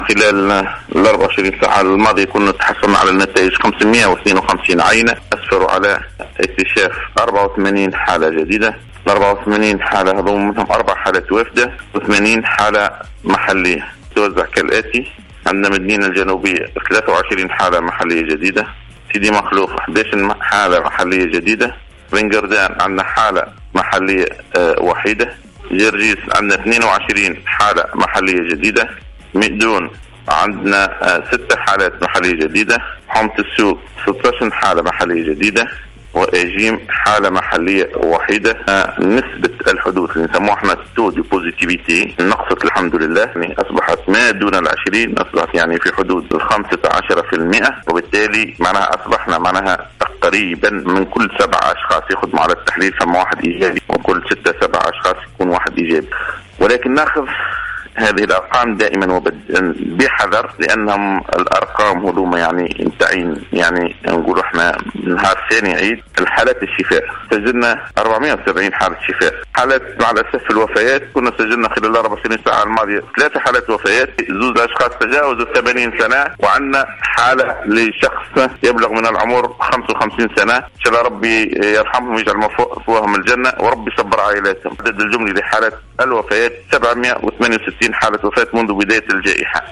خلال ال 24 ساعة الماضية كنا تحصلنا على النتائج 552 عينة، أسفروا على اكتشاف 84 حالة جديدة. ال 84 حالة هذول منهم 4 حالات وافدة و80 حالة محلية. توزع كالآتي: عندنا مدينة الجنوبية 23 حالة محلية جديدة، سيدي مخلوف 11 حالة محلية جديدة، بنقردان عندنا حالة محلية وحيدة، جرجيس عندنا 22 حالة محلية جديدة، مئدون عندنا 6 حالات محلية جديدة، حومة السوق 16 حالة محلية جديدة، وإيجيم حالة محلية وحيدة. نسبة الحدوث اللي نسموها احنا تو دي بوزيتيفيتي نقصت الحمد لله، يعني أصبحت ما دون 20، أصبحت يعني في حدود 15%، وبالتالي معناها أصبحنا معناها تقريبا من كل 7 أشخاص ياخذ معنا التحليل فما واحد إيجابي، وكل 6-7 أشخاص يكون واحد إيجابي. ولكن ناخذ هذه الأرقام دائما بحذر، لأنهم الأرقام هذوما يعني تعين، يعني نقول احنا نهار ثاني عيد الحالات الشفاء سجلنا 470 حالة شفاء. حالات مع الأسف الوفيات كنا سجلنا خلال 24 ساعة الماضية 3 حالات وفيات، 2 أشخاص تجاوزوا 80 سنة، وعندنا حالة لشخص يبلغ من العمر 55 سنة. إن شاء الله ربي يرحمهم ويجعل مثواهم الجنة، وربي يصبر عائلاتهم. عدد الجملي لحالات الوفيات 768 حالة وفاة منذ بداية الجائحة.